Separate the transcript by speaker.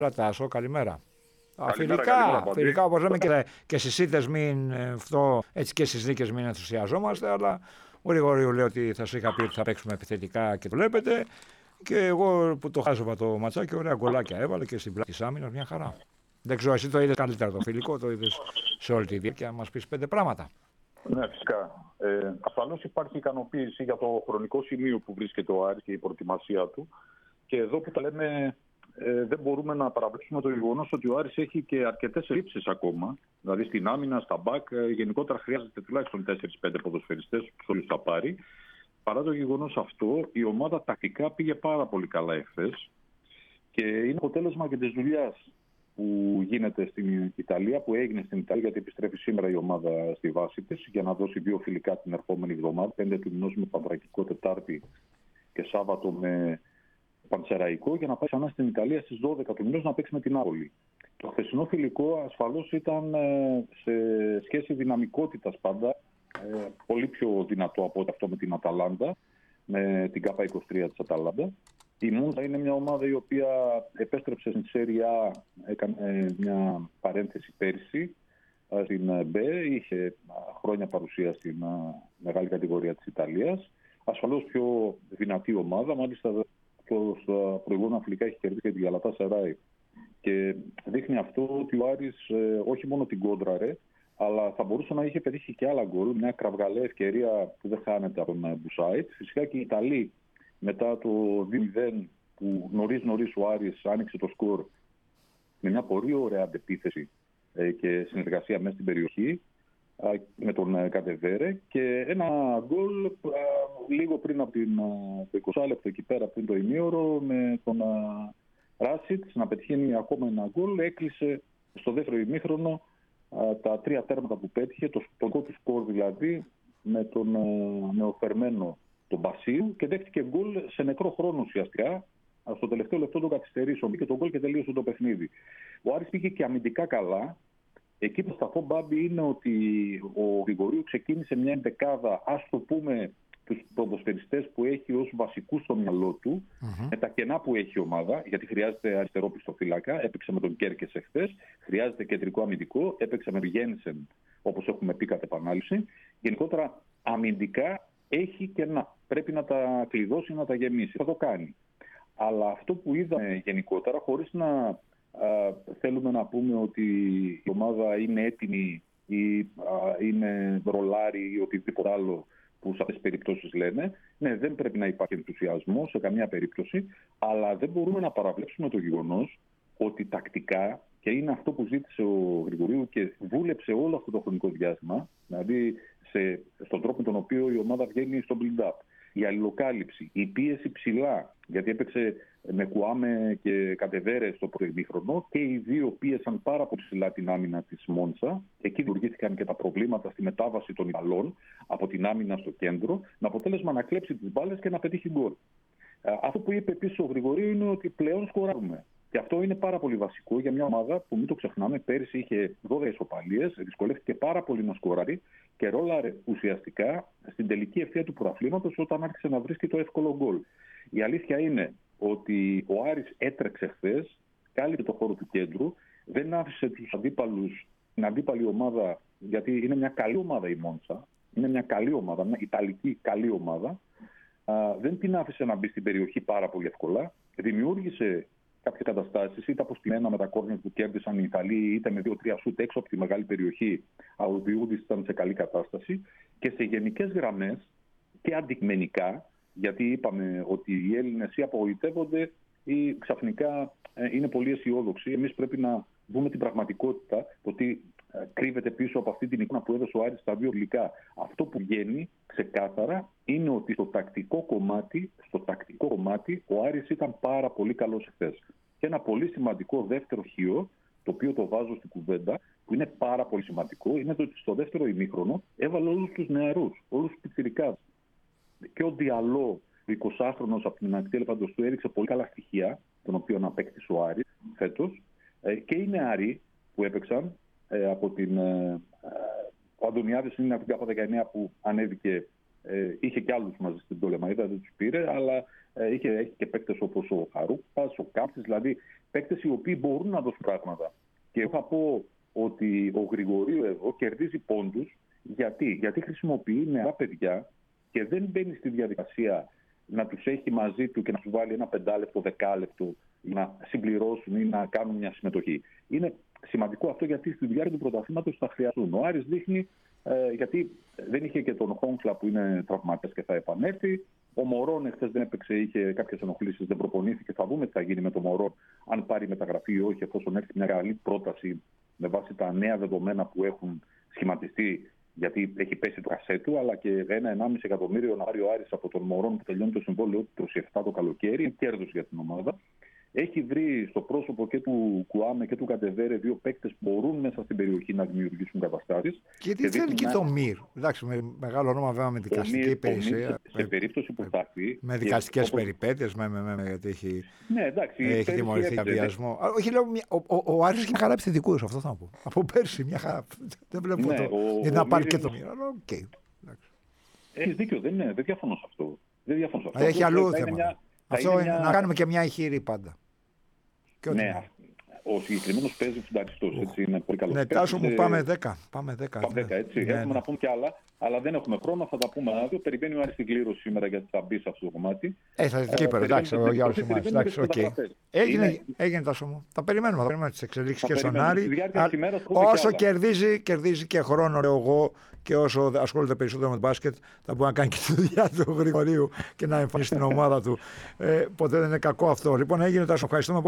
Speaker 1: Τάσο, καλημέρα.
Speaker 2: Καλημέρα,
Speaker 1: Φιλικά όπως λέμε και στις ήττες μην έτσι και στις νίκες μην ενθουσιαζόμαστε, αλλά ο Γρηγορίου λέει ότι θα σου είχα πει ότι θα παίξουμε επιθετικά και το βλέπετε. Και εγώ που το χάζωβα το ματσάκι, ωραία γκολάκια έβαλε και στην πλάτη της άμυνας, μια χαρά. Δεν ξέρω, εσύ το είδες καλύτερα το φιλικό, το είδες σε όλη τη διάρκεια, να μας πεις 5 πράγματα.
Speaker 2: Ναι, φυσικά. Ασφαλώς υπάρχει ικανοποίηση για το χρονικό σημείο που βρίσκεται ο Άρης και η προετοιμασία του. Και εδώ που τα λέμε, δεν μπορούμε να παραβλέψουμε το γεγονός ότι ο Άρης έχει και αρκετές ελλείψεις ακόμα. Δηλαδή στην άμυνα, στα μπακ, γενικότερα χρειάζεται τουλάχιστον 4-5 ποδοσφαιριστές, τους όλους θα πάρει. Παρά το γεγονός αυτό, η ομάδα τακτικά πήγε πάρα πολύ καλά εχθές και είναι αποτέλεσμα και της δουλειάς που γίνεται στην Ιταλία, που έγινε στην Ιταλία, γιατί επιστρέφει σήμερα η ομάδα στη βάση της για να δώσει 2 φιλικά την ερχόμενη εβδομάδα, 5 του μηνός με Πανδρακικό Τετάρτη και Σάββατο με Πανσεραϊκό, για να πάει ξανά στην Ιταλία στις 12 του μηνός να παίξει με την Νάπολη. Το χθεσινό φιλικό ασφαλώς ήταν σε σχέση δυναμικότητας πάντα πολύ πιο δυνατό από αυτό με την Αταλάντα, με την K23 της Αταλάντα. Η Μούντα είναι μια ομάδα η οποία επέστρεψε στην Σέρια Α, έκανε μια παρένθεση πέρσι στην B, είχε χρόνια παρουσία στην μεγάλη κατηγορία της Ιταλίας. Ασφαλώς πιο δυνατή ομάδα, μάλιστα στα προηγούμενα φιλικά έχει κερδίσει και τη Γαλατάσαράι. Και δείχνει αυτό ότι ο Άρης όχι μόνο την κόντραρε, αλλά θα μπορούσε να είχε πετύχει και άλλα γκολ. Μια κραυγαλαία ευκαιρία που δεν χάνεται από τον Μπουσάιτ. Φυσικά και οι Ιταλοί μετά το 2-0 που νωρίς ο Άρης άνοιξε το σκορ με μια πολύ ωραία αντεπίθεση και συνεργασία μέσα στην περιοχή με τον Κατεβέρε και ένα γκολ λίγο πριν από το 20 λεπτό εκεί πέρα πριν το ημίωρο με τον Ράσιτς να πετυχαίνει ακόμα ένα γκολ. Έκλεισε στο δεύτερο ημίχρονο τα 3 τέρματα που πέτυχε, το δικό του σκορ δηλαδή με τον νεοφερμένο τον Μπασίου και δέχτηκε γκολ σε νεκρό χρόνο ουσιαστικά στο τελευταίο λεπτό των καθυστερήσεων και το γκολ και τελείωσε το παιχνίδι. Ο Άρης πήγε και αμυντικά καλά. Εκεί που σταθώ, Μπάμπη, είναι ότι ο Γρηγορίου ξεκίνησε μια εντεκάδα, ας το πούμε, τους ποδοσφαιριστές που έχει ως βασικούς στο μυαλό του, με τα κενά που έχει η ομάδα, γιατί χρειάζεται αριστερό πιστοφύλακα, έπαιξε με τον Κέρκες εχθές, χρειάζεται κεντρικό αμυντικό, έπαιξε με τον Γένσεν, όπως έχουμε πει κατ' επανάληψη. Γενικότερα, αμυντικά έχει κενά. Πρέπει να τα κλειδώσει, να τα γεμίσει. Θα το κάνει. Αλλά αυτό που είδαμε γενικότερα, χωρίς να θέλουμε να πούμε ότι η ομάδα είναι έτοιμη ή είναι ρολάρι ή οτιδήποτε άλλο που σε αυτές τις περιπτώσεις λένε. Ναι, δεν πρέπει να υπάρχει ενθουσιασμό σε καμία περίπτωση, αλλά δεν μπορούμε να παραβλέψουμε το γεγονός ότι τακτικά, και είναι αυτό που ζήτησε ο Γρηγορίου και βούλεψε όλο αυτό το χρονικό διάστημα, δηλαδή στον τρόπο με τον οποίο η ομάδα βγαίνει στο build-up, η αλληλοκάλυψη, η πίεση ψηλά, γιατί έπαιξε με Κουάμε και Κατεβέρε στο προημίχρονο και οι δύο πίεσαν πάρα πολύ ψηλά την άμυνα της Μόντσα. Εκεί δημιουργήθηκαν και τα προβλήματα στη μετάβαση των Ιταλών από την άμυνα στο κέντρο, με αποτέλεσμα να κλέψει τις μπάλες και να πετύχει γκολ. Αυτό που είπε επίσης ο Γρηγορίου είναι ότι πλέον σκοράρουμε. Και αυτό είναι πάρα πολύ βασικό για μια ομάδα που, μην το ξεχνάμε, πέρυσι είχε 12 ισοπαλίες, δυσκολεύτηκε πάρα πολύ να σκοράρει και ρόλαρε ουσιαστικά στην τελική ευθεία του πρωταθλήματος όταν άρχισε να βρίσκει το εύκολο γκολ. Η αλήθεια είναι ότι ο Άρης έτρεξε χθες, κάλυψε το χώρο του κέντρου, δεν άφησε τους αντίπαλους, την αντίπαλη ομάδα, γιατί είναι μια καλή ομάδα η Μόντσα, είναι μια καλή ομάδα, μια ιταλική καλή ομάδα, δεν την άφησε να μπει στην περιοχή πάρα πολύ εύκολα, δημιούργησε κάποιες καταστάσεις, είτε αποστημένα με τα κόρνερ που κέρδισαν οι Ιταλοί, είτε με 2-3 σουτ έξω από τη μεγάλη περιοχή, ο Διούδης ήταν σε καλή κατάσταση και σε γενικές γραμμές και αντικειμενικά, γιατί είπαμε ότι οι Έλληνες ή απογοητεύονται ή ξαφνικά είναι πολύ αισιόδοξοι. Εμείς πρέπει να δούμε την πραγματικότητα, το τι κρύβεται πίσω από αυτή την εικόνα που έδωσε ο Άρης στα 2 φιλικά. Αυτό που βγαίνει ξεκάθαρα είναι ότι στο τακτικό κομμάτι ο Άρης ήταν πάρα πολύ καλός εχθές. Και ένα πολύ σημαντικό δεύτερο χείο, το οποίο το βάζω στην κουβέντα, που είναι πάρα πολύ σημαντικό, είναι ότι στο δεύτερο ημίχρονο έβαλε όλους τους νεαρούς, όλους τους πιτσιρικάδες. Και ο Διαλό, 20χρονος από την ακτή Ελεφαντοστού, έδειξε πολύ καλά στοιχεία, τον οποίο απέκτησε ο Άρης φέτος. Και οι νεαροί που έπαιξαν από την. Ο Αντωνιάδης είναι από την ΚΑΠΑ 19 που ανέβηκε Είχε και άλλους μαζί στην Πτολεμαΐδα, δεν τους πήρε, αλλά έχει και παίκτες όπως ο Χαρούπας, ο Κάψης, δηλαδή παίκτες οι οποίοι μπορούν να δώσουν πράγματα. Και θα πω ότι ο Γρηγορίου εδώ κερδίζει πόντους. Γιατί χρησιμοποιεί νεαρά παιδιά και δεν μπαίνει στη διαδικασία να τους έχει μαζί του και να τους βάλει ένα 5λεπτο, 10λεπτο για να συμπληρώσουν ή να κάνουν μια συμμετοχή. Είναι σημαντικό αυτό γιατί στη διάρκεια του πρωταθλήματος θα χρειαστούν. Ο Άρης δείχνει, γιατί δεν είχε και τον Χόγκλα που είναι τραυματίας και θα επανέλθει. Ο Μωρόν εχθές δεν έπαιξε, είχε κάποιες ενοχλήσεις, δεν προπονήθηκε. Θα δούμε τι θα γίνει με τον Μωρόν, αν πάρει μεταγραφή ή όχι, εφόσον έρθει μια καλή πρόταση με βάση τα νέα δεδομένα που έχουν σχηματιστεί. Γιατί έχει πέσει το κασέτου, αλλά και 1,5 εκατομμύριο να πάρει ο Άρης από τον Μωρόν που τελειώνει το συμβόλαιο του 27 το καλοκαίρι. Είναι κέρδος για την ομάδα. Έχει βρει στο πρόσωπο και του Κουάμε και του Κατεβέρε δύο παίκτες που μπορούν μέσα στην περιοχή να δημιουργήσουν καταστάσεις.
Speaker 1: Και τι θέλει και το Μυρ. Εντάξει, με μεγάλο όνομα βέβαια με δικαστική υπηρεσία.
Speaker 2: Σε περίπτωση που θα έρθει.
Speaker 1: Με δικαστικές περιπέτειες, γιατί έχει,
Speaker 2: ναι, εντάξει,
Speaker 1: έχει τιμωρηθεί για βιασμό. Όχι, λέω, ο Άρης έχει μια χαρά επιθετικούς, αυτό θα πω. Από πέρσι μια χαρά. Δεν βλέπω
Speaker 2: ναι,
Speaker 1: το. Γιατί να πάρει και το Μυρ. Okay.
Speaker 2: Έχεις δίκιο, δεν διαφωνώ σε αυτό.
Speaker 1: Έχει αλλού θέμα. Αυτό είναι να κάνουμε και μια ηχηρή πάντα.
Speaker 2: Ναι, ο συγκεκριμένος παίζει φουνταριστός, έτσι είναι πολύ καλό.
Speaker 1: Ναι, Τάσο μου, πάμε 10.
Speaker 2: Πάμε 10, έτσι. Έχουμε να πούμε κι άλλα, αλλά δεν έχουμε χρόνο, θα τα πούμε αύριο. Περιμένει ο Άρης την κλήρωση σήμερα γιατί θα μπει σε αυτό το κομμάτι.
Speaker 1: Θα δει κύπερο, εντάξει, για όλους εμάς. Εντάξει, οκ. Έγινε Τάσο μου. Θα περιμένουμε τις εξελίξεις και στον Άρη. Όσο κερδίζει και χρόνο, λέω εγώ, και όσο ασχολείται περισσότερο με το μπάσκετ, θα μπορεί να κάνει και τη δουλειά του Γρηγορίου και να εμφανίσει την ομάδα του. Ποτέ δεν είναι κακό αυτό. Λοιπόν, έγινε Τάσο, ευχαριστούμε πολύ.